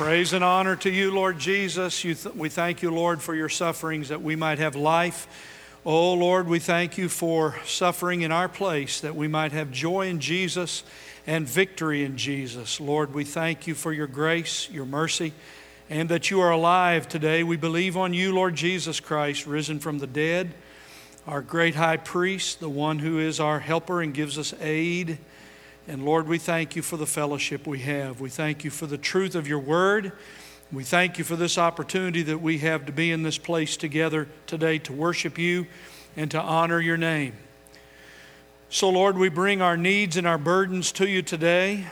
Praise and honor to you, Lord Jesus. We thank you, Lord, for your sufferings that we might have life. Oh, Lord, we thank you for suffering in our place that we might have joy in Jesus and victory in Jesus. Lord, we thank you for your grace, your mercy, and that you are alive today. We believe on you, Lord Jesus Christ, risen from the dead, our great high priest, the one who is our helper and gives us aid. And Lord, we thank you for the fellowship we have. We thank you for the truth of your word. We thank you for this opportunity that we have to be in this place together today to worship you and to honor your name. So Lord, we bring our needs and our burdens to you today.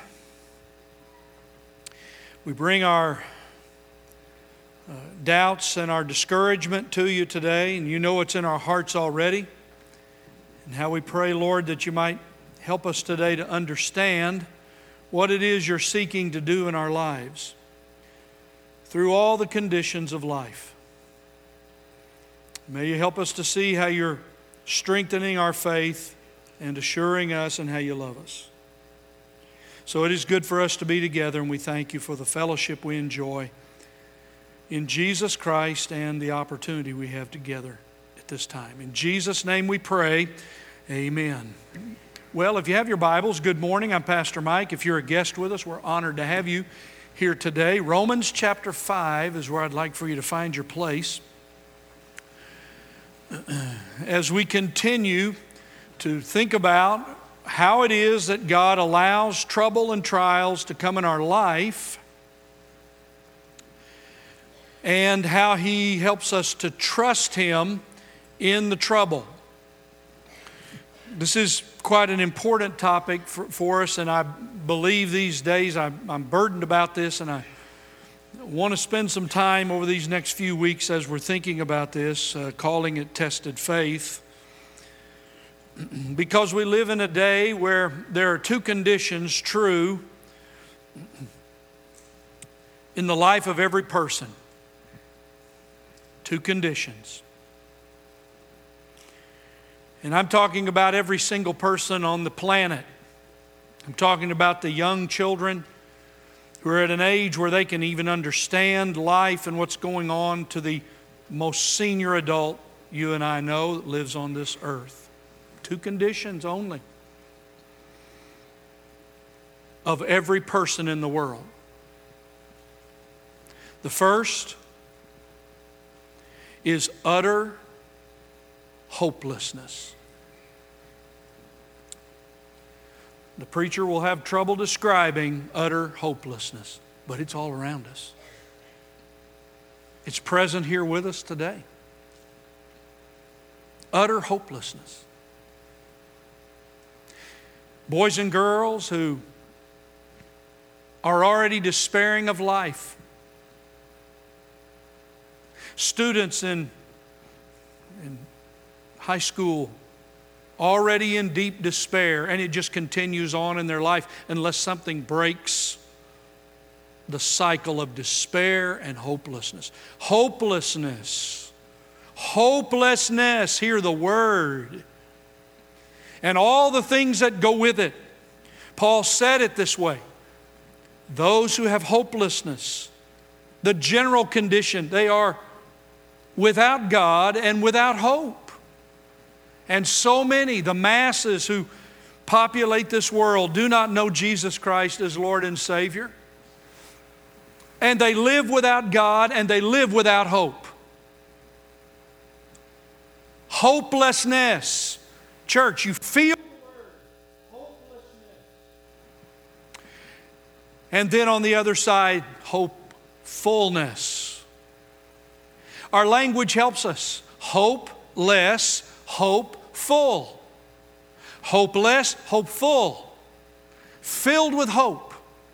We bring our doubts and our discouragement to you today, and you know what's in our hearts already. And how we pray, Lord, that you might help us today to understand what it is you're seeking to do in our lives through all the conditions of life. May you help us to see how you're strengthening our faith and assuring us and how you love us. So it is good for us to be together, and we thank you for the fellowship we enjoy in Jesus Christ and the opportunity we have together at this time. In Jesus' name we pray, amen. Well, if you have your Bibles, good morning. I'm Pastor Mike. If you're a guest with us, we're honored to have you here today. Romans chapter 5 is where I'd like for you to find your place. As we continue to think about how it is that God allows trouble and trials to come in our life, and how He helps us to trust Him in the trouble. This is quite an important topic for us, and I believe these days I'm burdened about this, and I want to spend some time over these next few weeks as we're thinking about this, calling it tested faith, because we live in a day where there are two conditions true in the life of every person. Two conditions. And I'm talking about every single person on the planet. I'm talking about the young children who are at an age where they can even understand life and what's going on, to the most senior adult you and I know that lives on this earth. Two conditions only of every person in the world. The first is utter hopelessness. The preacher will have trouble describing utter hopelessness, but it's all around us. It's present here with us today. Utter hopelessness. Boys and girls who are already despairing of life. Students in high school already in deep despair, and it just continues on in their life unless something breaks the cycle of despair and hopelessness. Hopelessness. Hopelessness. Hear the word. And all the things that go with it. Paul said it this way. Those who have hopelessness, the general condition, they are without God and without hope. And so many, the masses who populate this world, do not know Jesus Christ as Lord and Savior. And they live without God, and they live without hope. Hopelessness. Church, you feel the word. Hopelessness. And then on the other side, hopefulness. Our language helps us. Hopeless, hopeful. Hopeless, hopeful. Filled with hope.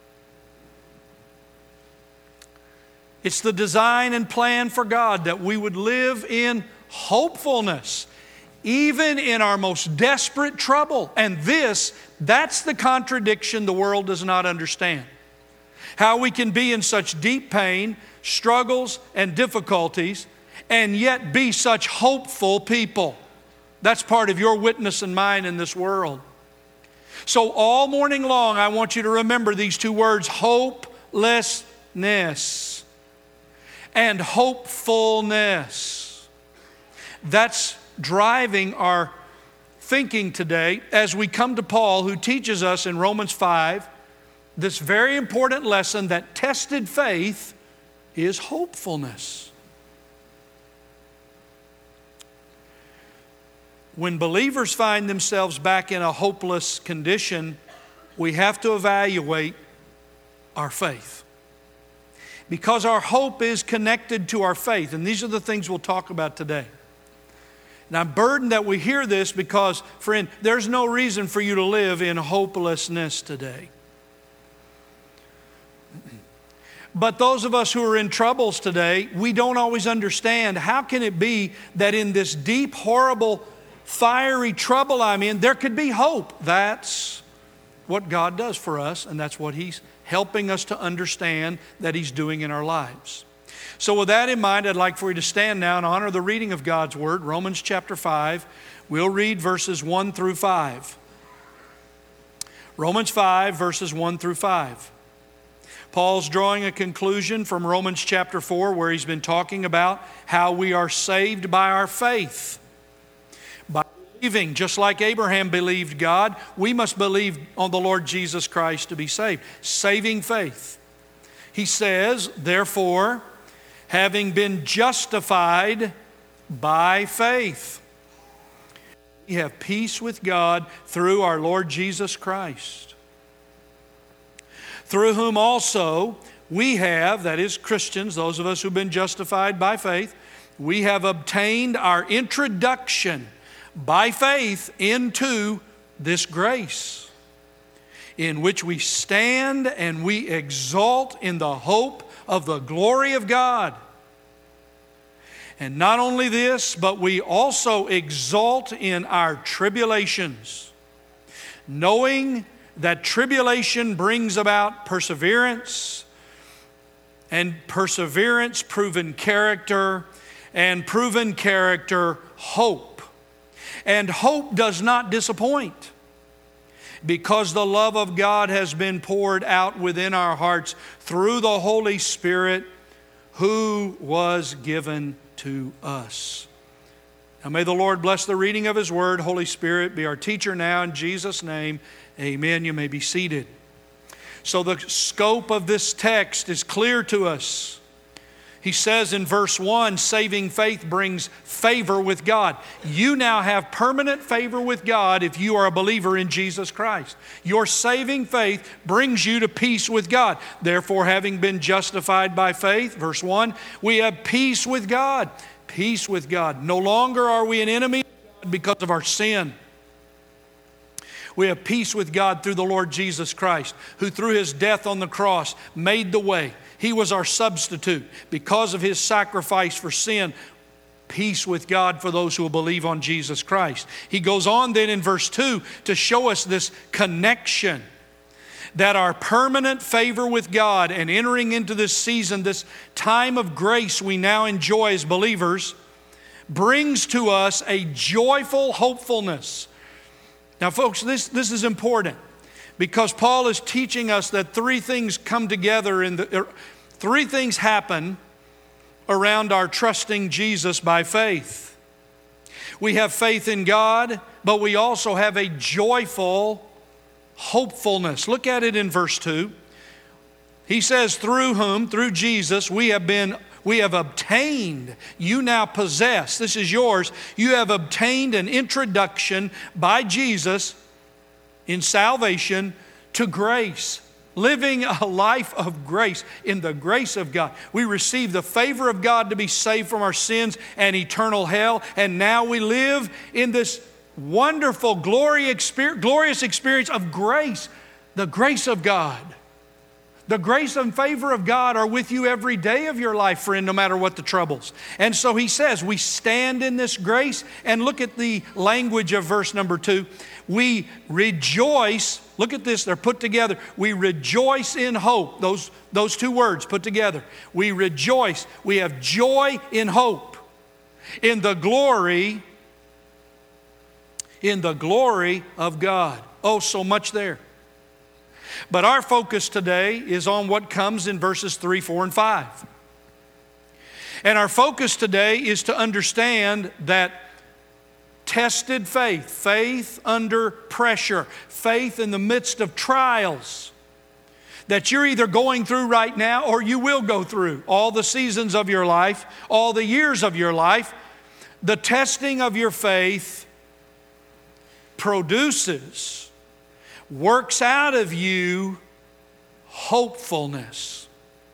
It's the design and plan for God that we would live in hopefulness, even in our most desperate trouble. And that's the contradiction the world does not understand. How we can be in such deep pain, struggles, and difficulties, and yet be such hopeful people. That's part of your witness and mine in this world. So all morning long, I want you to remember these two words, hopeless and hopefulness. That's driving our thinking today as we come to Paul, who teaches us in Romans 5 this very important lesson that tested faith is hopefulness. When believers find themselves back in a hopeless condition, we have to evaluate our faith. Because our hope is connected to our faith. And these are the things we'll talk about today. And I'm burdened that we hear this because, friend, there's no reason for you to live in hopelessness today. But those of us who are in troubles today, we don't always understand how can it be that in this deep, horrible, fiery trouble I'm in, there could be hope. That's what God does for us, and that's what He's helping us to understand that He's doing in our lives. So with that in mind, I'd like for you to stand now and honor the reading of God's Word, Romans chapter 5. We'll read verses 1 through 5. Romans 5, verses 1 through 5. Paul's drawing a conclusion from Romans chapter 4, where he's been talking about how we are saved by our faith. By believing, just like Abraham believed God, we must believe on the Lord Jesus Christ to be saved. Saving faith. He says, therefore, having been justified by faith, we have peace with God through our Lord Jesus Christ, through whom also we have, that is Christians, those of us who've been justified by faith, we have obtained our introduction by faith into this grace, in which we stand and we exult in the hope of the glory of God. And not only this, but we also exult in our tribulations, knowing that tribulation brings about perseverance, and perseverance, proven character, and proven character, hope. And hope does not disappoint, because the love of God has been poured out within our hearts through the Holy Spirit who was given to us. Now may the Lord bless the reading of His Word. Holy Spirit, be our teacher now in Jesus' name. Amen. You may be seated. So the scope of this text is clear to us. He says in verse 1, saving faith brings favor with God. You now have permanent favor with God if you are a believer in Jesus Christ. Your saving faith brings you to peace with God. Therefore, having been justified by faith, verse 1, we have peace with God. Peace with God. No longer are we an enemy of God because of our sin. We have peace with God through the Lord Jesus Christ, who through His death on the cross made the way. He was our substitute. Because of His sacrifice for sin, peace with God for those who will believe on Jesus Christ. He goes on then in verse 2 to show us this connection, that our permanent favor with God and entering into this season, this time of grace we now enjoy as believers, brings to us a joyful hopefulness. Now, folks, this is important, because Paul is teaching us that three things come together, three things happen around our trusting Jesus by faith. We have faith in God, but we also have a joyful hopefulness. Look at it in verse 2. He says, through whom, through Jesus, we have obtained, you now possess, this is yours, you have obtained an introduction by Jesus in salvation to grace. Living a life of grace, in the grace of God. We receive the favor of God to be saved from our sins and eternal hell, and now we live in this wonderful, glorious experience of grace, the grace of God. The grace and favor of God are with you every day of your life, friend, no matter what the troubles. And so he says, we stand in this grace. And look at the language of verse number 2. We rejoice. Look at this, they're put together. We rejoice in hope. Those two words put together. We rejoice. We have joy in hope. In the glory of God. Oh, so much there. But our focus today is on what comes in verses 3, 4, and 5. And our focus today is to understand that tested faith, faith under pressure, faith in the midst of trials that you're either going through right now or you will go through all the seasons of your life, all the years of your life. The testing of your faith produces, works out of you hopefulness.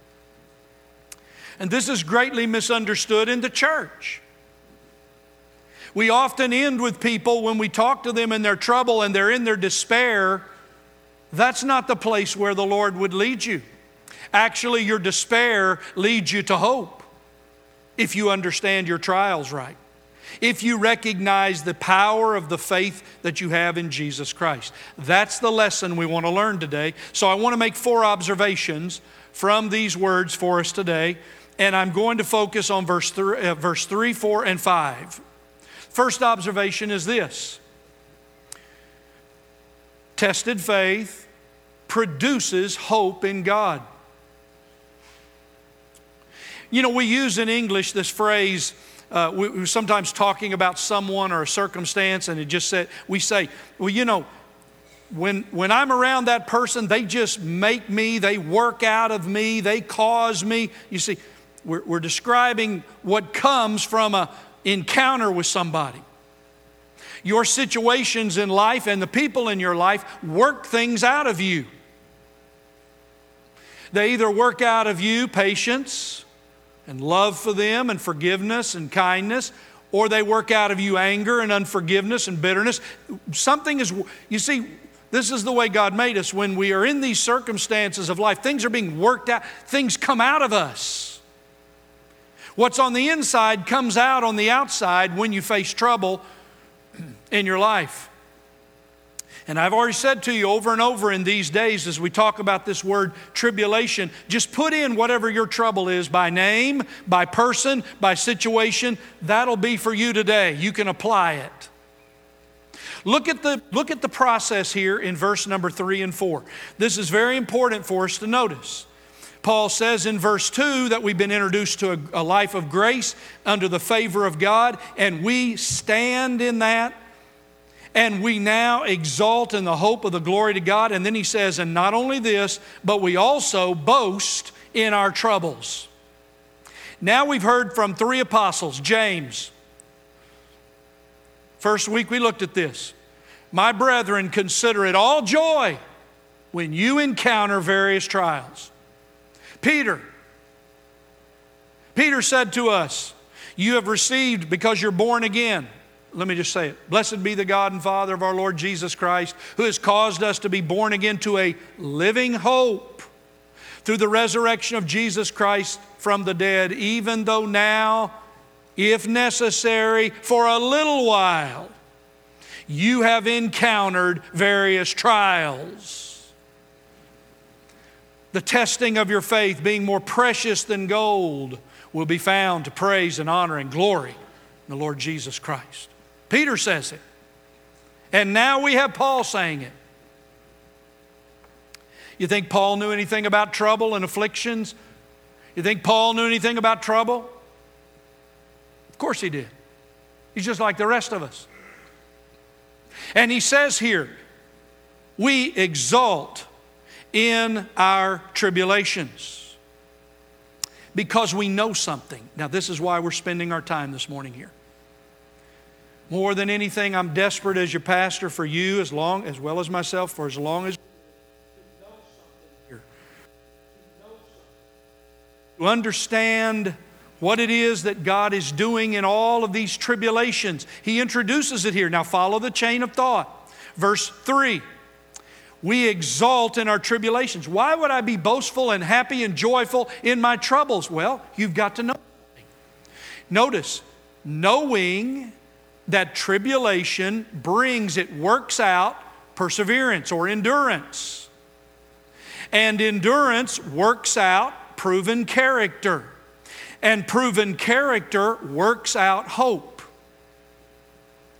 And this is greatly misunderstood in the church. We often end with people when we talk to them in their trouble and they're in their despair. That's not the place where the Lord would lead you. Actually, your despair leads you to hope if you understand your trials right. If you recognize the power of the faith that you have in Jesus Christ. That's the lesson we want to learn today. So I want to make 4 observations from these words for us today. And I'm going to focus on verse 3, 4, and 5. First observation is this. Tested faith produces hope in God. You know, we use in English this phrase, we're sometimes talking about someone or a circumstance, and we say, well, you know, when I'm around that person, they just make me, they work out of me, they cause me. You see, we're describing what comes from an encounter with somebody. Your situations in life and the people in your life work things out of you. They either work out of you patience and love for them and forgiveness and kindness, or they work out of you anger and unforgiveness and bitterness. You see, this is the way God made us. When we are in these circumstances of life, things are being worked out, things come out of us. What's on the inside comes out on the outside when you face trouble in your life. And I've already said to you over and over in these days as we talk about this word tribulation, just put in whatever your trouble is by name, by person, by situation. That'll be for you today. You can apply it. Look at the process here in verse number 3 and 4. This is very important for us to notice. Paul says in verse 2 that we've been introduced to a life of grace under the favor of God, and we stand in that. And we now exalt in the hope of the glory to God. And then he says, and not only this, but we also boast in our troubles. Now we've heard from 3 apostles, James. First week we looked at this. My brethren, consider it all joy when you encounter various trials. Peter said to us, you have received because you're born again. Let me just say it. Blessed be the God and Father of our Lord Jesus Christ, who has caused us to be born again to a living hope through the resurrection of Jesus Christ from the dead, even though now, if necessary, for a little while, you have encountered various trials. The testing of your faith, being more precious than gold, will be found to praise and honor and glory in the Lord Jesus Christ. Peter says it. And now we have Paul saying it. You think Paul knew anything about trouble and afflictions? You think Paul knew anything about trouble? Of course he did. He's just like the rest of us. And he says here, we exult in our tribulations because we know something. Now this is why we're spending our time this morning here. More than anything, I'm desperate as your pastor for you as well as myself for as long as to understand what it is that God is doing in all of these tribulations. He introduces it here. Now follow the chain of thought. Verse 3, we exult in our tribulations. Why would I be boastful and happy and joyful in my troubles? Well, you've got to know something. Notice, knowing that tribulation works out perseverance or endurance. And endurance works out proven character. And proven character works out hope.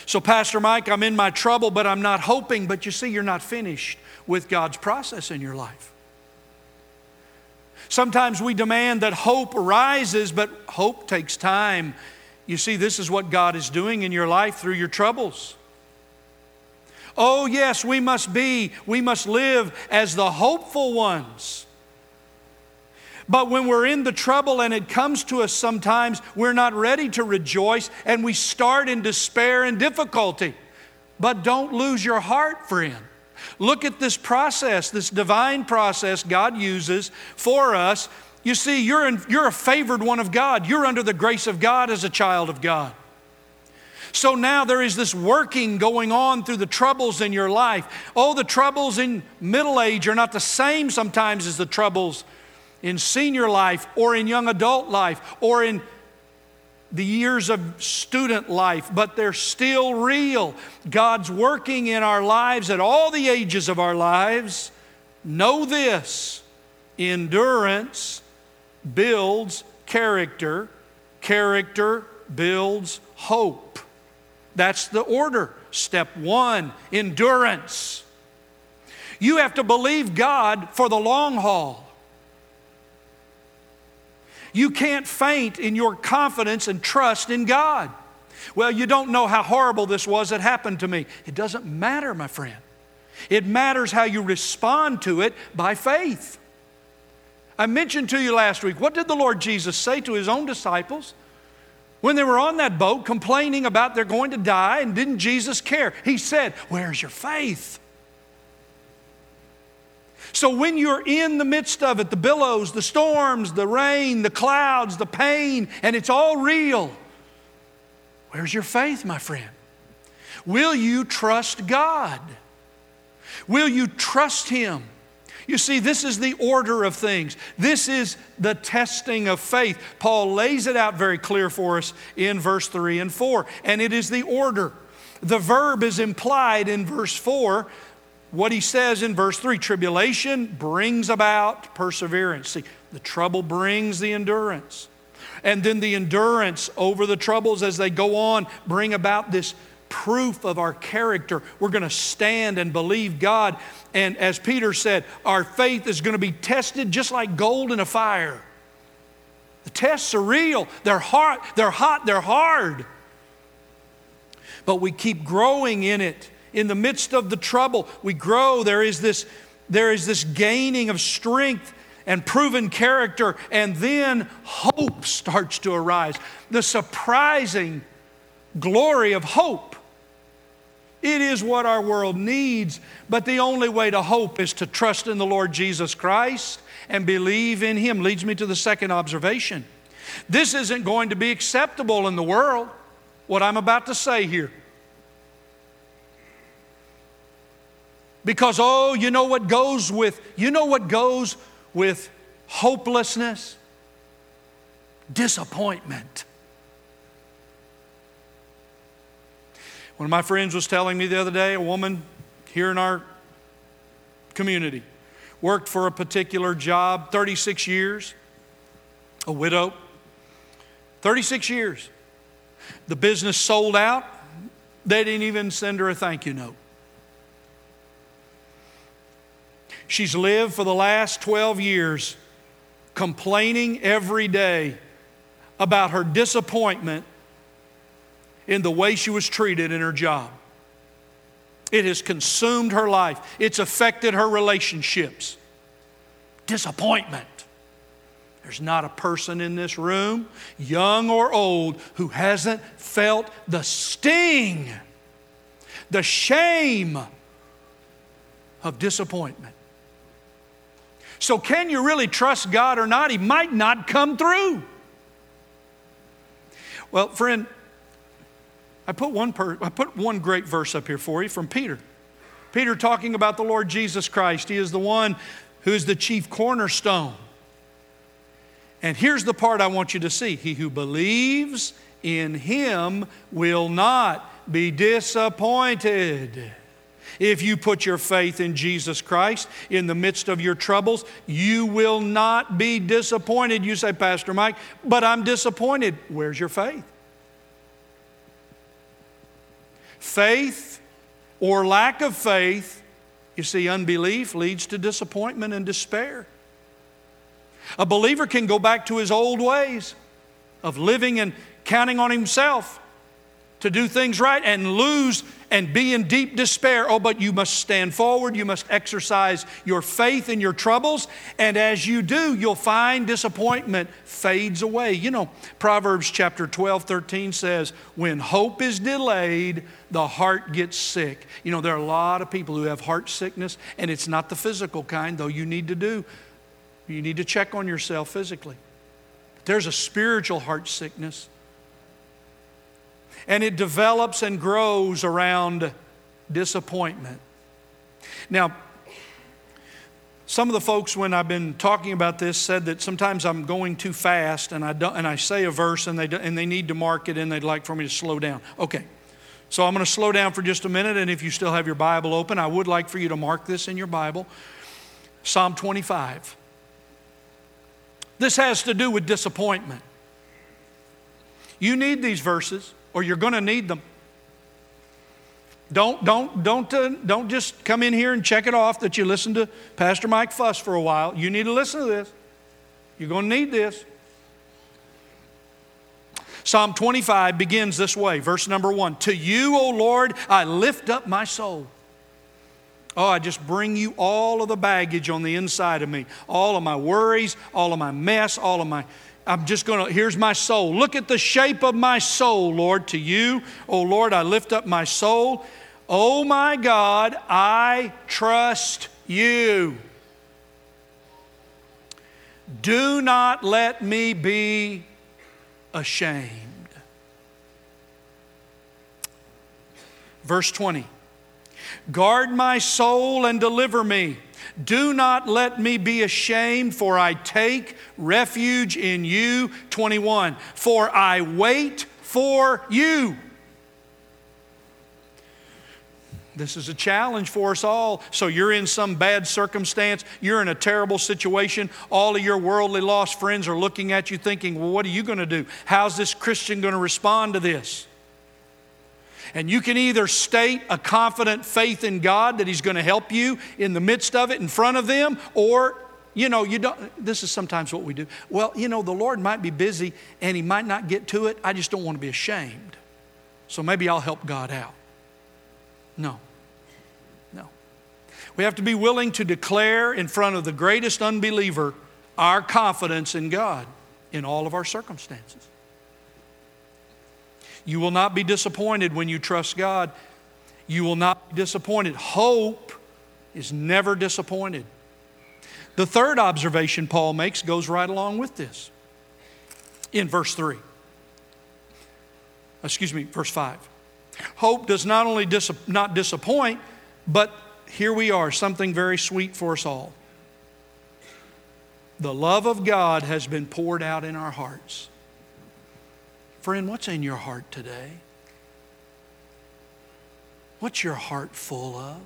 So, Pastor Mike, I'm in my trouble, but I'm not hoping. But you see, you're not finished with God's process in your life. Sometimes we demand that hope arises, but hope takes time. You see, this is what God is doing in your life through your troubles. Oh yes, we must live as the hopeful ones. But when we're in the trouble and it comes to us sometimes, we're not ready to rejoice and we start in despair and difficulty. But don't lose your heart, friend. Look at this process, this divine process God uses for us. You see, you're a favored one of God. You're under the grace of God as a child of God. So now there is this working going on through the troubles in your life. Oh, the troubles in middle age are not the same sometimes as the troubles in senior life or in young adult life or in the years of student life, but they're still real. God's working in our lives at all the ages of our lives. Know this: endurance builds character, character builds hope. That's the order. Step one, endurance. You have to believe God for the long haul. You can't faint in your confidence and trust in God. Well, you don't know how horrible this was that happened to me. It doesn't matter, my friend. It matters how you respond to it by faith. I mentioned to you last week, what did the Lord Jesus say to His own disciples when they were on that boat complaining about they're going to die, and didn't Jesus care? He said, "Where's your faith?" So when you're in the midst of it, the billows, the storms, the rain, the clouds, the pain, and it's all real, where's your faith, my friend? Will you trust God? Will you trust Him? You see, this is the order of things. This is the testing of faith. Paul lays it out very clear for us in verse 3 and 4. And it is the order. The verb is implied in verse 4. What he says in verse 3, tribulation brings about perseverance. See, the trouble brings the endurance. And then the endurance over the troubles as they go on bring about this proof of our character. We're going to stand and believe God. And as Peter said, our faith is going to be tested just like gold in a fire. The tests are real. They're hard. They're hot. They're hard. But we keep growing in it. In the midst of the trouble, we grow. There is this gaining of strength and proven character. And then hope starts to arise. The surprising glory of hope. It is what our world needs, but the only way to hope is to trust in the Lord Jesus Christ and believe in Him. Leads me to the second observation. This isn't going to be acceptable in the world, what I'm about to say here. Because, you know what goes with hopelessness? Disappointment. One of my friends was telling me the other day, a woman here in our community, worked for a particular job, 36 years, a widow, 36 years. The business sold out. They didn't even send her a thank you note. She's lived for the last 12 years complaining every day about her disappointment in the way she was treated in her job. It has consumed her life. It's affected her relationships. Disappointment. There's not a person in this room, young or old, who hasn't felt the sting, the shame of disappointment. So can you really trust God or not? He might not come through. Well, friend, I put one great verse up here for you from Peter. Peter talking about the Lord Jesus Christ. He is the one who is the chief cornerstone. And here's the part I want you to see. He who believes in Him will not be disappointed. If you put your faith in Jesus Christ in the midst of your troubles, you will not be disappointed. You say, Pastor Mike, but I'm disappointed. Where's your faith? Faith or lack of faith, you see, unbelief leads to disappointment and despair. A believer can go back to his old ways of living and counting on himself to do things right and lose and be in deep despair. Oh, but you must stand forward. You must exercise your faith in your troubles. And as you do, you'll find disappointment fades away. You know, Proverbs chapter 12:13 says, when hope is delayed, the heart gets sick. You know, there are a lot of people who have heart sickness, and it's not the physical kind, though you need to check on yourself physically. But there's a spiritual heart sickness. And it develops and grows around disappointment. Now, some of the folks, when I've been talking about this, said that sometimes I'm going too fast, and I say a verse, and they need to mark it, and they'd like for me to slow down. Okay, so I'm going to slow down for just a minute, and if you still have your Bible open, I would like for you to mark this in your Bible. Psalm 25. This has to do with disappointment. You need these verses, or you're going to need them. Don't just come in here and check it off that you listened to Pastor Mike fuss for a while. You need to listen to this. You're going to need this. Psalm 25 begins this way, verse number 1. To you, O Lord, I lift up my soul. Oh, I just bring you all of the baggage on the inside of me. All of my worries, all of my mess, here's my soul. Look at the shape of my soul, Lord. To you, O Lord, I lift up my soul. Oh my God, I trust you. Do not let me be ashamed. Verse 20. Guard my soul and deliver me. Do not let me be ashamed, for I take refuge in you. 21. For I wait for you. This is a challenge for us all. So you're in some bad circumstance. You're in a terrible situation. All of your worldly lost friends are looking at you thinking, well, what are you going to do? How's this Christian going to respond to this? And you can either state a confident faith in God that He's going to help you in the midst of it in front of them, or, you don't. This is sometimes what we do. Well, the Lord might be busy and He might not get to it. I just don't want to be ashamed. So maybe I'll help God out. No. We have to be willing to declare in front of the greatest unbeliever our confidence in God in all of our circumstances. You will not be disappointed when you trust God. You will not be disappointed. Hope is never disappointed. The third observation Paul makes goes right along with this. In verse 5. Hope does not only not disappoint, but here we are, something very sweet for us all. The love of God has been poured out in our hearts. Friend, what's in your heart today? What's your heart full of?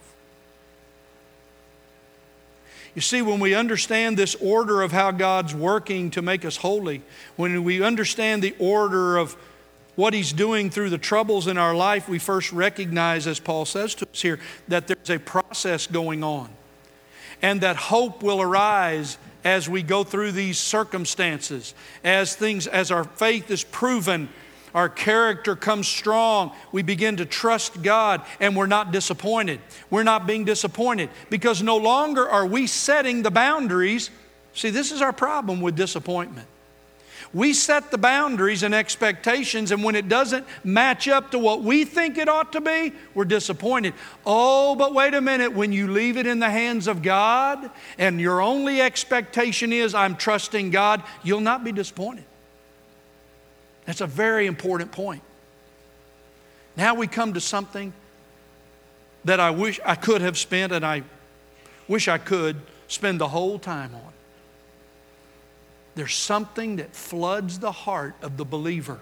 You see, when we understand this order of how God's working to make us holy, when we understand the order of what He's doing through the troubles in our life, we first recognize, as Paul says to us here, that there's a process going on. And that hope will arise as we go through these circumstances, as our faith is proven, our character comes strong, we begin to trust God, and we're not disappointed. We're not being disappointed because no longer are we setting the boundaries. See, this is our problem with disappointment. We set the boundaries and expectations, and when it doesn't match up to what we think it ought to be, we're disappointed. Oh, but wait a minute. When you leave it in the hands of God and your only expectation is, I'm trusting God, you'll not be disappointed. That's a very important point. Now we come to something that I wish I could have spent, and I wish I could spend the whole time on. There's something that floods the heart of the believer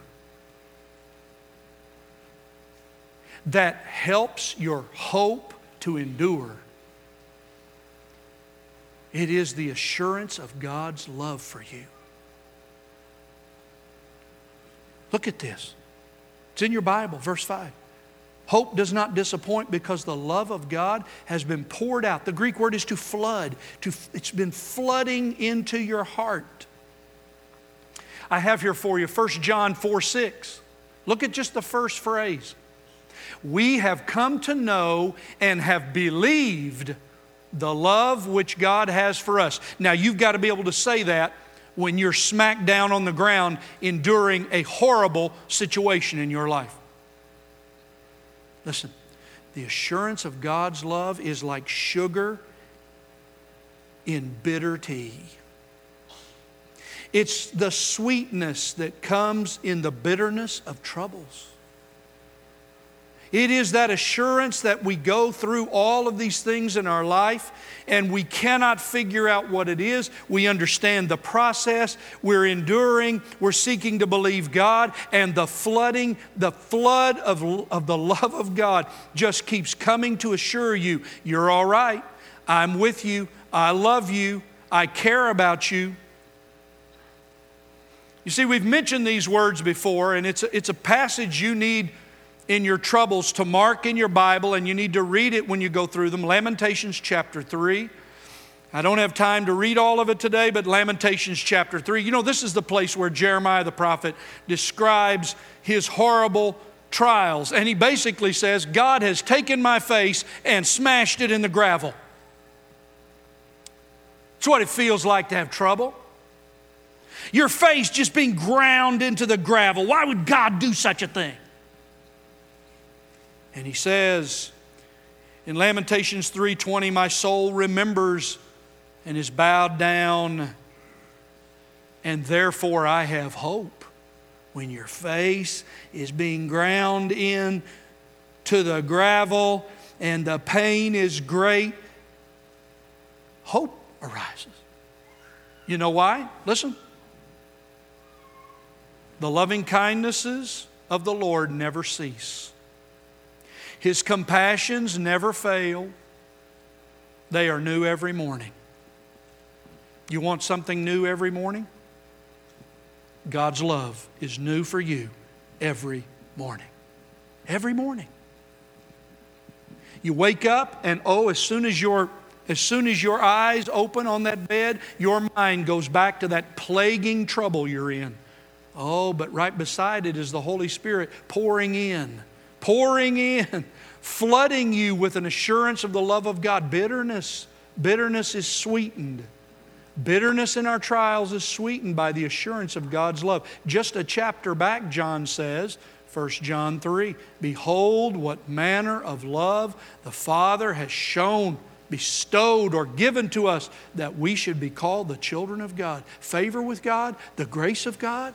that helps your hope to endure. It is the assurance of God's love for you. Look at this. It's in your Bible, verse 5. Hope does not disappoint because the love of God has been poured out. The Greek word is to flood. It's been flooding into your heart. I have here for you 1 John 4:6. Look at just the first phrase. We have come to know and have believed the love which God has for us. Now you've got to be able to say that when you're smacked down on the ground enduring a horrible situation in your life. Listen, the assurance of God's love is like sugar in bitter tea. It's the sweetness that comes in the bitterness of troubles. It is that assurance that we go through all of these things in our life and we cannot figure out what it is. We understand the process. We're enduring. We're seeking to believe God. And the flood of the love of God just keeps coming to assure you, you're all right. I'm with you. I love you. I care about you. You see, we've mentioned these words before, and it's a passage you need in your troubles to mark in your Bible, and you need to read it when you go through them. Lamentations chapter 3. I don't have time to read all of it today, but Lamentations chapter 3. You know, this is the place where Jeremiah the prophet describes his horrible trials. And he basically says, God has taken my face and smashed it in the gravel. It's what it feels like to have trouble. Your face just being ground into the gravel. Why would God do such a thing? And he says in Lamentations 3:20, my soul remembers and is bowed down, and therefore I have hope. When your face is being ground in to the gravel and the pain is great, hope arises. You know why? Listen. The loving kindnesses of the Lord never cease. His compassions never fail. They are new every morning. You want something new every morning? God's love is new for you every morning. Every morning. You wake up and as soon as your eyes open on that bed, your mind goes back to that plaguing trouble you're in. Oh, but right beside it is the Holy Spirit pouring in, flooding you with an assurance of the love of God. Bitterness is sweetened. Bitterness in our trials is sweetened by the assurance of God's love. Just a chapter back, John says, 1 John 3, behold what manner of love the Father has shown, bestowed or given to us, that we should be called the children of God. Favor with God, the grace of God,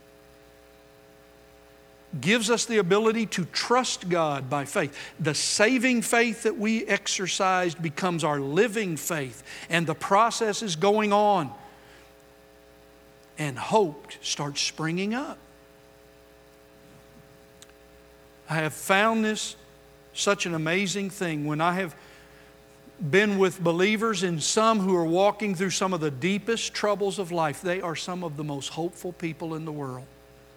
gives us the ability to trust God by faith. The saving faith that we exercised becomes our living faith, and the process is going on. And hope starts springing up. I have found this such an amazing thing when I have been with believers and some who are walking through some of the deepest troubles of life. They are some of the most hopeful people in the world.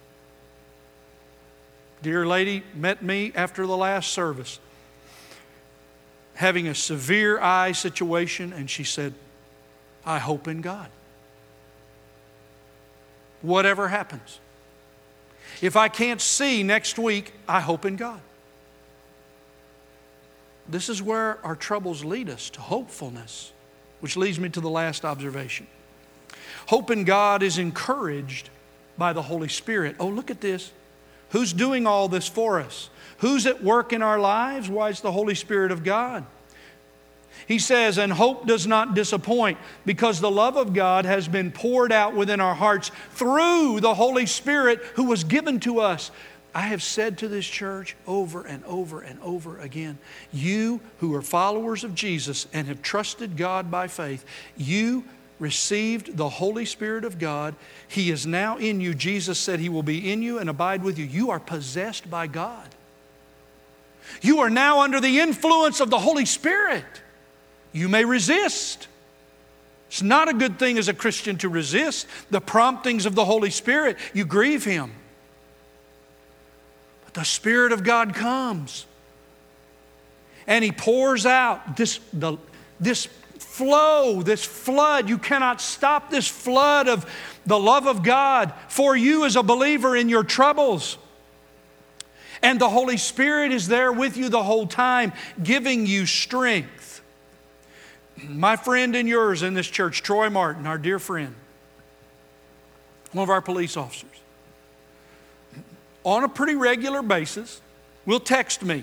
Dear lady met me after the last service having a severe eye situation, and she said, I hope in God. Whatever happens. If I can't see next week, I hope in God. This is where our troubles lead us, to hopefulness, which leads me to the last observation. Hope in God is encouraged by the Holy Spirit. Oh, look at this. Who's doing all this for us? Who's at work in our lives? Why, it's the Holy Spirit of God. He says, and hope does not disappoint, because the love of God has been poured out within our hearts through the Holy Spirit who was given to us. I have said to this church over and over and over again, you who are followers of Jesus and have trusted God by faith, you received the Holy Spirit of God. He is now in you. Jesus said He will be in you and abide with you. You are possessed by God. You are now under the influence of the Holy Spirit. You may resist. It's not a good thing as a Christian to resist the promptings of the Holy Spirit. You grieve Him. But the Spirit of God comes And He pours out this flow, this flood. You cannot stop this flood of the love of God for you as a believer in your troubles. And the Holy Spirit is there with you the whole time, giving you strength. My friend and yours in this church, Troy Martin, our dear friend, one of our police officers, on a pretty regular basis, will text me.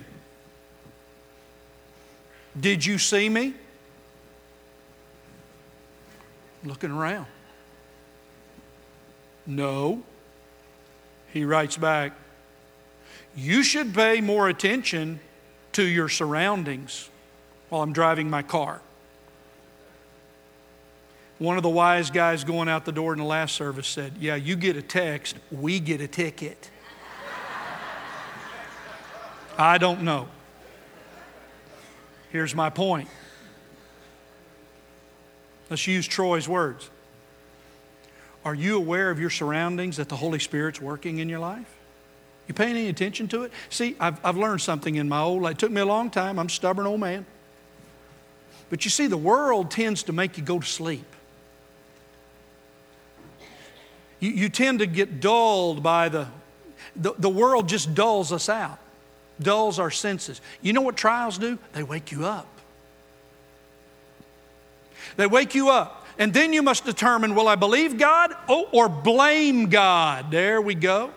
Did you see me? Looking around. No. He writes back, you should pay more attention to your surroundings while I'm driving my car. One of the wise guys going out the door in the last service said, yeah, you get a text, we get a ticket. I don't know. Here's my point. Let's use Troy's words. Are you aware of your surroundings, that the Holy Spirit's working in your life? You paying any attention to it? See, I've learned something in my old life. It took me a long time. I'm a stubborn old man. But you see, the world tends to make you go to sleep. You tend to get dulled by the world just dulls us out, dulls our senses. You know what trials do? They wake you up. They wake you up. And then you must determine, will I believe God or blame God? There we go.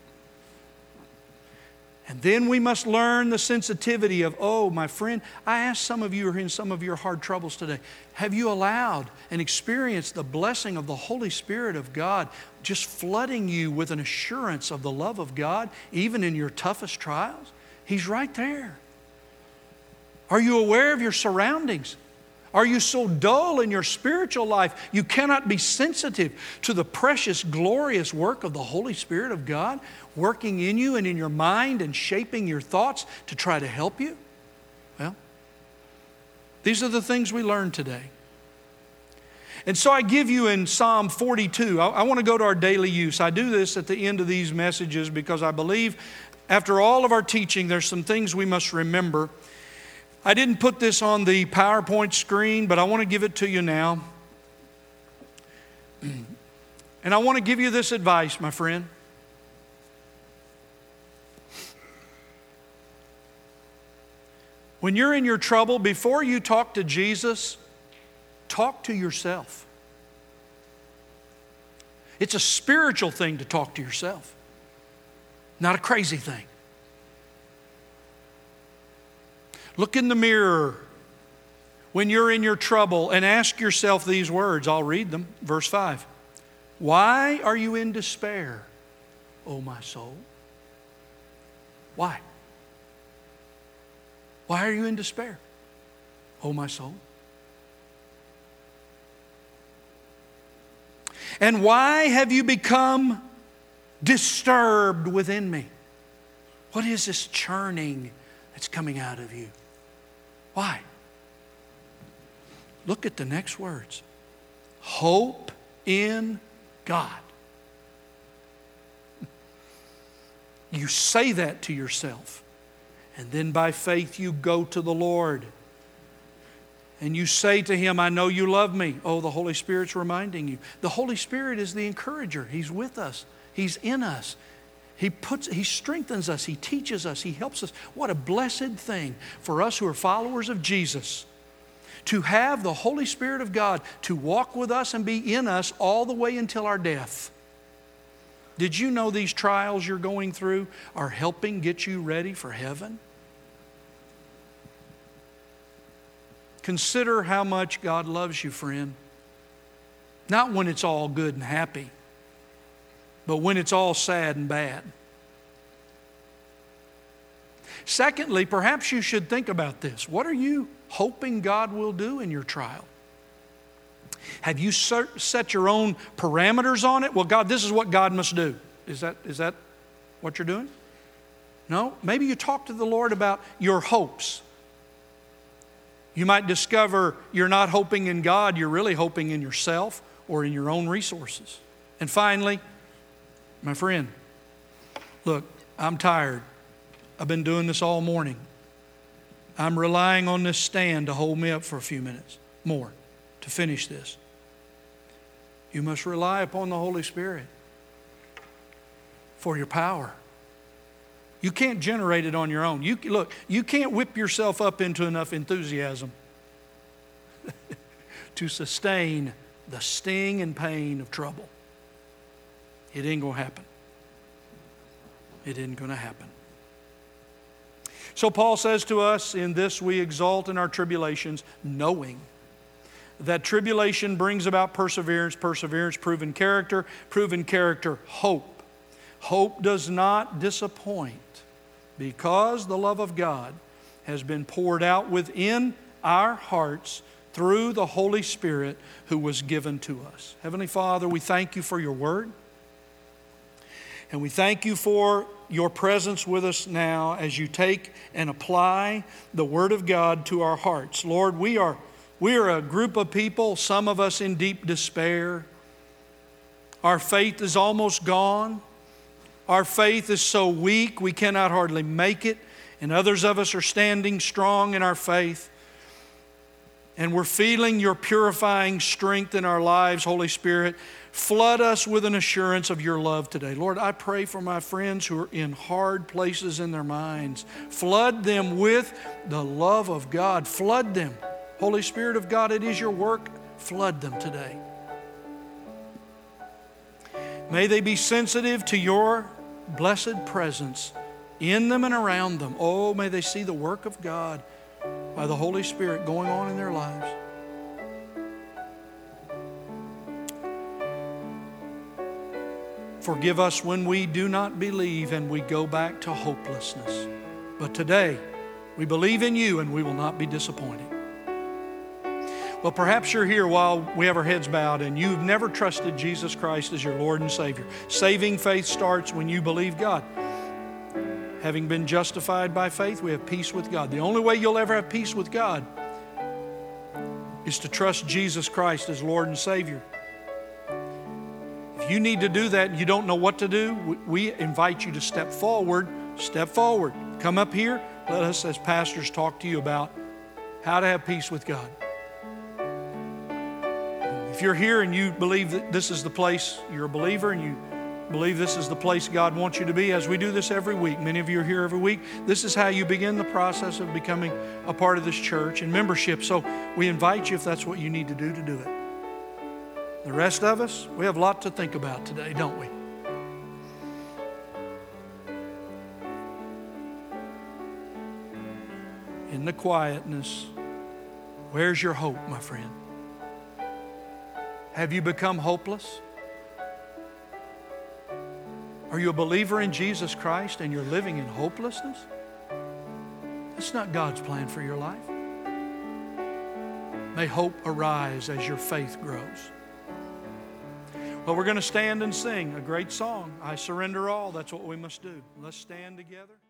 And then we must learn the sensitivity of, oh, my friend, I ask some of you who are in some of your hard troubles today, have you allowed and experienced the blessing of the Holy Spirit of God just flooding you with an assurance of the love of God, even in your toughest trials? He's right there. Are you aware of your surroundings? Are you so dull in your spiritual life you cannot be sensitive to the precious, glorious work of the Holy Spirit of God working in you and in your mind and shaping your thoughts to try to help you? Well, these are the things we learned today. And so I give you in Psalm 42, I want to go to our daily use. I do this at the end of these messages because I believe after all of our teaching, there's some things we must remember. I didn't put this on the PowerPoint screen, but I want to give it to you now. And I want to give you this advice, my friend. When you're in your trouble, before you talk to Jesus, talk to yourself. It's a spiritual thing to talk to yourself, not a crazy thing. Look in the mirror when you're in your trouble and ask yourself these words. I'll read them. Verse 5. Why are you in despair, O my soul? Why? Why are you in despair, O my soul? And why have you become disturbed within me? What is this churning that's coming out of you? Why? Look at the next words. Hope in God. You say that to yourself. And then by faith you go to the Lord. And you say to Him, I know you love me. Oh, the Holy Spirit's reminding you. The Holy Spirit is the encourager. He's with us. He's in us. He strengthens us. He teaches us. He helps us. What a blessed thing for us who are followers of Jesus to have the Holy Spirit of God to walk with us and be in us all the way until our death. Did you know these trials you're going through are helping get you ready for heaven? Consider how much God loves you, friend. Not when it's all good and happy, but when it's all sad and bad. Secondly, perhaps you should think about this. What are you hoping God will do in your trial? Have you set your own parameters on it? Well, God, this is what God must do. Is that what you're doing? No? Maybe you talk to the Lord about your hopes. You might discover you're not hoping in God, you're really hoping in yourself or in your own resources. And finally, my friend, look, I'm tired. I've been doing this all morning. I'm relying on this stand to hold me up for a few minutes more to finish this. You must rely upon the Holy Spirit for your power. You can't generate it on your own. Look, you can't whip yourself up into enough enthusiasm to sustain the sting and pain of trouble. It ain't going to happen. It isn't going to happen. So Paul says to us, in this we exult in our tribulations, knowing that tribulation brings about perseverance, perseverance, proven character, hope. Hope does not disappoint because the love of God has been poured out within our hearts through the Holy Spirit who was given to us. Heavenly Father, we thank you for your word. And we thank you for your presence with us now as you take and apply the word of God to our hearts. Lord, we are a group of people, some of us in deep despair. Our faith is almost gone. Our faith is so weak we cannot hardly make it. And others of us are standing strong in our faith. And we're feeling your purifying strength in our lives, Holy Spirit. Flood us with an assurance of your love today. Lord, I pray for my friends who are in hard places in their minds. Flood them with the love of God. Flood them. Holy Spirit of God, it is your work. Flood them today. May they be sensitive to your blessed presence in them and around them. Oh, may they see the work of God by the Holy Spirit going on in their lives. Forgive us when we do not believe and we go back to hopelessness. But today, we believe in you and we will not be disappointed. Well, perhaps you're here while we have our heads bowed and you've never trusted Jesus Christ as your Lord and Savior. Saving faith starts when you believe God. Having been justified by faith, we have peace with God. The only way you'll ever have peace with God is to trust Jesus Christ as Lord and Savior. If you need to do that and you don't know what to do, we invite you to step forward. Step forward. Come up here. Let us as pastors talk to you about how to have peace with God. If you're here and you believe that this is the place, you're a believer and you believe this is the place God wants you to be, as we do this every week. Many of you are here every week. This is how you begin the process of becoming a part of this church and membership. So we invite you, if that's what you need to do it. The rest of us, we have a lot to think about today, don't we? In the quietness, where's your hope, my friend? Have you become hopeless? Are you a believer in Jesus Christ and you're living in hopelessness? That's not God's plan for your life. May hope arise as your faith grows. Well, we're going to stand and sing a great song, I Surrender All. That's what we must do. Let's stand together.